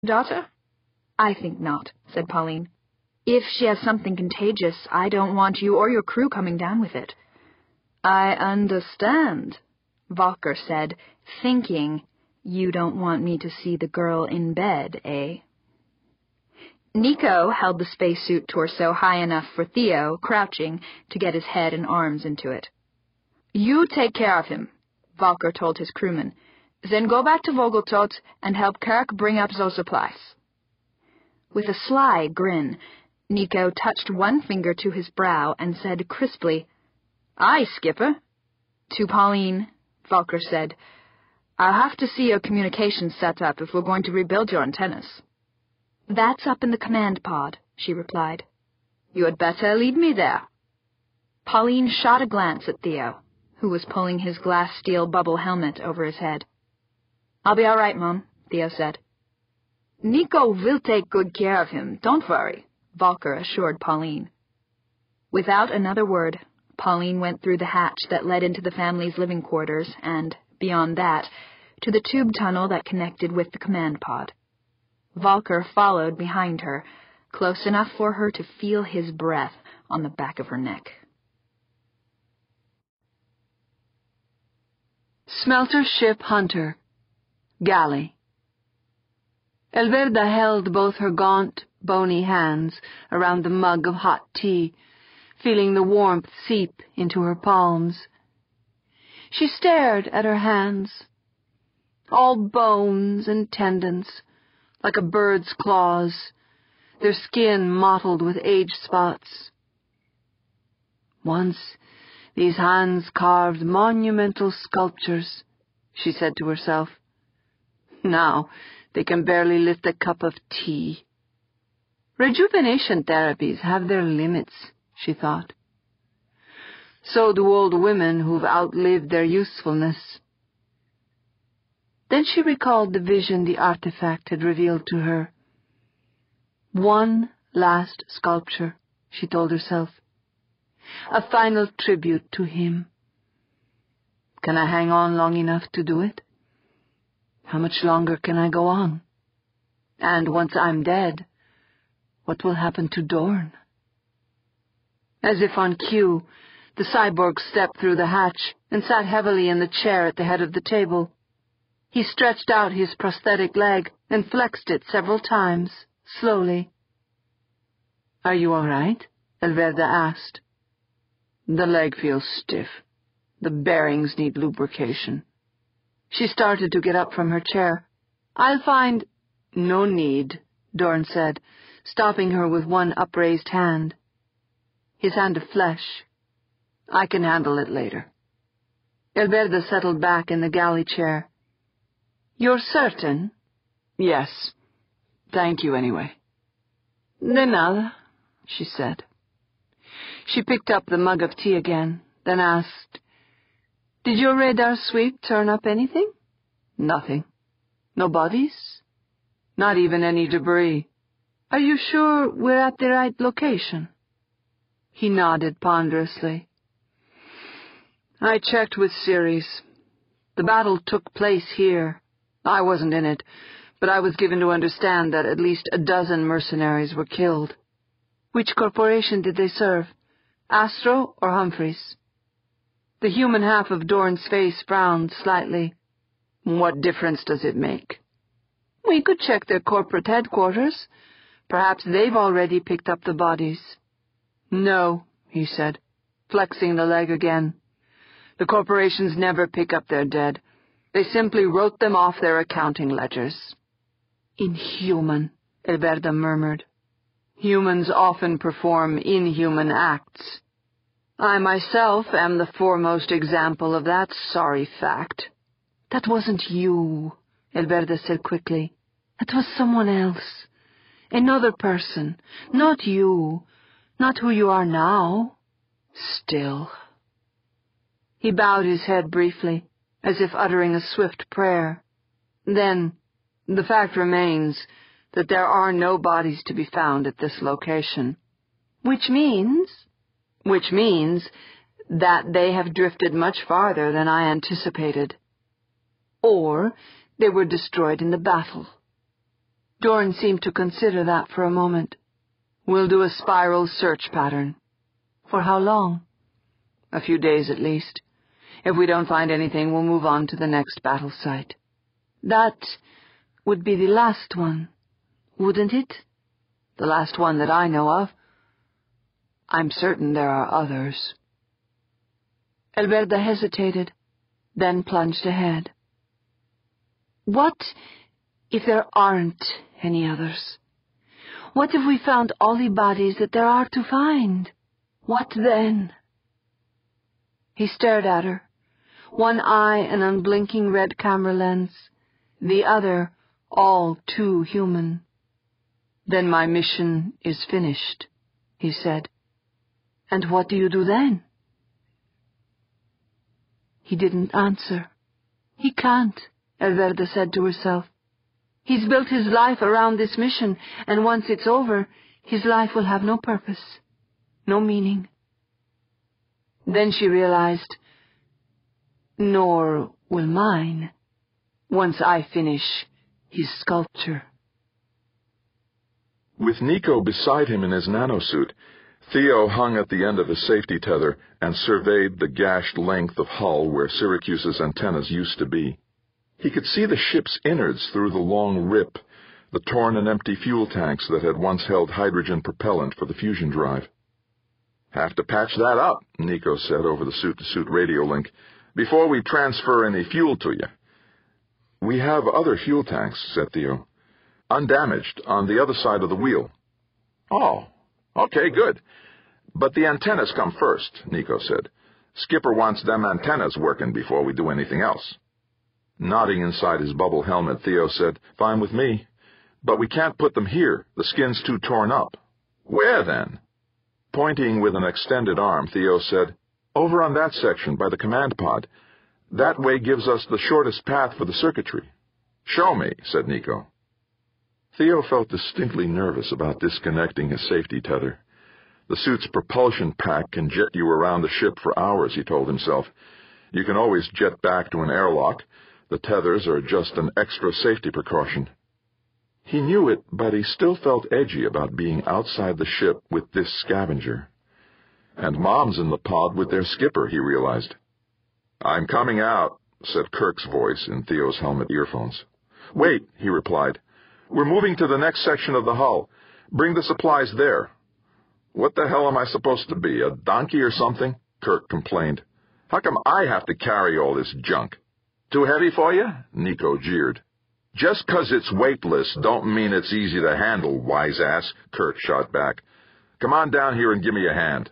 daughter? I think not, said Pauline. If she has something contagious, I don't want you or your crew coming down with it. I understand, Volker said, thinking, you don't want me to see the girl in bed, eh? Nico held the spacesuit torso high enough for Theo, crouching, to get his head and arms into it. You take care of him, Volker told his crewmen. Then go back to Vogeltot and help Kirk bring up those supplies. With a sly grin, Nico touched one finger to his brow and said crisply, Aye, Skipper. To Pauline, Volker said, I'll have to see your communications set up if we're going to rebuild your antennas. That's up in the command pod, she replied. You had better lead me there. Pauline shot a glance at Theo, who was pulling his glass steel bubble helmet over his head. I'll be all right, Mom, Theo said. Nico will take good care of him, don't worry, Volker assured Pauline. Without another word, Pauline went through the hatch that led into the family's living quarters and, beyond that, to the tube tunnel that connected with the command pod. Volker followed behind her, close enough for her to feel his breath on the back of her neck. Smelter Ship Hunter, Galley. Elverda held both her gaunt, bony hands around the mug of hot tea, feeling the warmth seep into her palms. She stared at her hands, all bones and tendons, like a bird's claws, their skin mottled with age spots. Once these hands carved monumental sculptures, she said to herself. Now they can barely lift a cup of tea. Rejuvenation therapies have their limits, she thought. So do old women who've outlived their usefulness. Then she recalled the vision the artifact had revealed to her. One last sculpture, she told herself. A final tribute to him. Can I hang on long enough to do it? How much longer can I go on? And once I'm dead, what will happen to Dorn? As if on cue, the cyborg stepped through the hatch and sat heavily in the chair at the head of the table. He stretched out his prosthetic leg and flexed it several times, slowly. Are you all right? Elverda asked. The leg feels stiff. The bearings need lubrication. She started to get up from her chair. I'll find... No need, Dorn said, stopping her with one upraised hand. His hand of flesh. I can handle it later. Elverda settled back in the galley chair. You're certain? Yes. Thank you anyway. De nada, she said. She picked up the mug of tea again, then asked, Did your radar sweep turn up anything? Nothing. No bodies? Not even any debris. Are you sure we're at the right location? He nodded ponderously. I checked with Ceres. The battle took place here. I wasn't in it, but I was given to understand that at least a dozen mercenaries were killed. Which corporation did they serve? Astro or Humphreys? The human half of Dorn's face frowned slightly. What difference does it make? We could check their corporate headquarters. Perhaps they've already picked up the bodies. No, he said, flexing the leg again. The corporations never pick up their dead. They simply wrote them off their accounting ledgers. Inhuman, Elverda murmured. Humans often perform inhuman acts. I myself am the foremost example of that sorry fact. That wasn't you, Elverda said quickly. That was someone else. Another person. Not you. Not who you are now. Still. He bowed his head briefly, as if uttering a swift prayer. Then, the fact remains that there are no bodies to be found at this location. Which means that they have drifted much farther than I anticipated. Or they were destroyed in the battle. Dorn seemed to consider that for a moment. We'll do a spiral search pattern. For how long? A few days at least. If we don't find anything, we'll move on to the next battle site. That would be the last one, wouldn't it? The last one that I know of. I'm certain there are others. Alberta hesitated, then plunged ahead. What if there aren't any others? What if we found all the bodies that there are to find? What then? He stared at her, one eye an unblinking red camera lens, the other all too human. Then my mission is finished, he said. And what do you do then? He didn't answer. He can't, Alberta said to herself. He's built his life around this mission, and once it's over, his life will have no purpose, no meaning. Then she realized, nor will mine, once I finish his sculpture. With Nico beside him in his nanosuit, Theo hung at the end of his safety tether and surveyed the gashed length of hull where Syracuse's antennas used to be. He could see the ship's innards through the long rip, the torn and empty fuel tanks that had once held hydrogen propellant for the fusion drive. "Have to patch that up," Nico said over the suit-to-suit radio link, "before we transfer any fuel to you." "We have other fuel tanks," said Theo. "Undamaged, on the other side of the wheel." "Oh, okay, good. But the antennas come first," Nico said. "Skipper wants them antennas working before we do anything else." Nodding inside his bubble helmet, Theo said, "Fine with me. But we can't put them here. The skin's too torn up." "Where, then?" Pointing with an extended arm, Theo said, "Over on that section by the command pod. That way gives us the shortest path for the circuitry." "Show me," said Nico. Theo felt distinctly nervous about disconnecting his safety tether. The suit's propulsion pack can jet you around the ship for hours, he told himself. You can always jet back to an airlock. The tethers are just an extra safety precaution. He knew it, but he still felt edgy about being outside the ship with this scavenger. And Mom's in the pod with their skipper, he realized. "I'm coming out," said Kirk's voice in Theo's helmet earphones. "Wait," he replied. "We're moving to the next section of the hull. Bring the supplies there." "What the hell am I supposed to be, a donkey or something?" Kirk complained. "How come I have to carry all this junk?" "Too heavy for you?" Nico jeered. "Just 'cause it's weightless don't mean it's easy to handle, wise-ass," Kirk shot back. "Come on down here and give me a hand."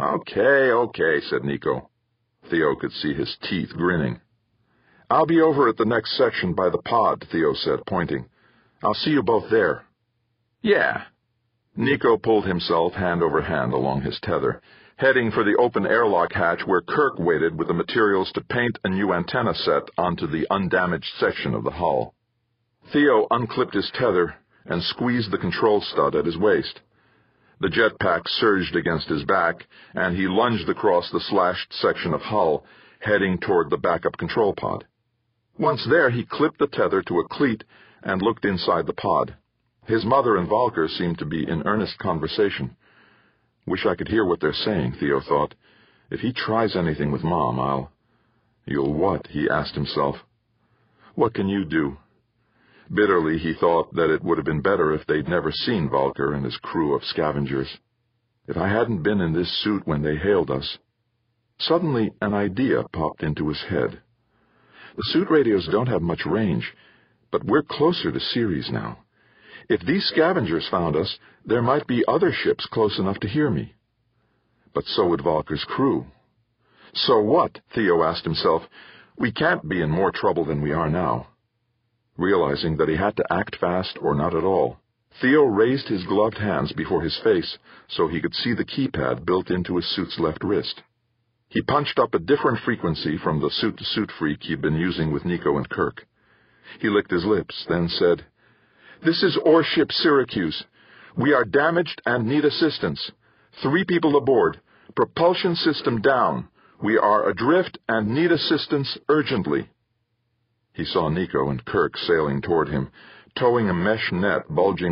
Okay, said Nico. Theo could see his teeth grinning. "I'll be over at the next section by the pod," Theo said, pointing. "I'll see you both there." "Yeah." Nico pulled himself hand over hand along his tether, heading for the open airlock hatch where Kirk waited with the materials to paint a new antenna set onto the undamaged section of the hull. Theo unclipped his tether and squeezed the control stud at his waist. The jetpack surged against his back, and he lunged across the slashed section of hull, heading toward the backup control pod. Once there, he clipped the tether to a cleat and looked inside the pod. His mother and Valker seemed to be in earnest conversation. Wish I could hear what they're saying, Theo thought. If he tries anything with Mom, You'll what? He asked himself. What can you do? Bitterly, he thought that it would have been better if they'd never seen Valker and his crew of scavengers. If I hadn't been in this suit when they hailed us. Suddenly, an idea popped into his head. The suit radios don't have much range, but we're closer to Ceres now. If these scavengers found us, there might be other ships close enough to hear me. But so would Valker's crew. So what? Theo asked himself. We can't be in more trouble than we are now. Realizing that he had to act fast or not at all, Theo raised his gloved hands before his face so he could see the keypad built into his suit's left wrist. He punched up a different frequency from the suit-to-suit freak he'd been using with Nico and Kirk. He licked his lips, then said, "This is Orship Syracuse. We are damaged and need assistance. 3 people aboard. Propulsion system down. We are adrift and need assistance urgently." He saw Nico and Kirk sailing toward him, towing a mesh net bulging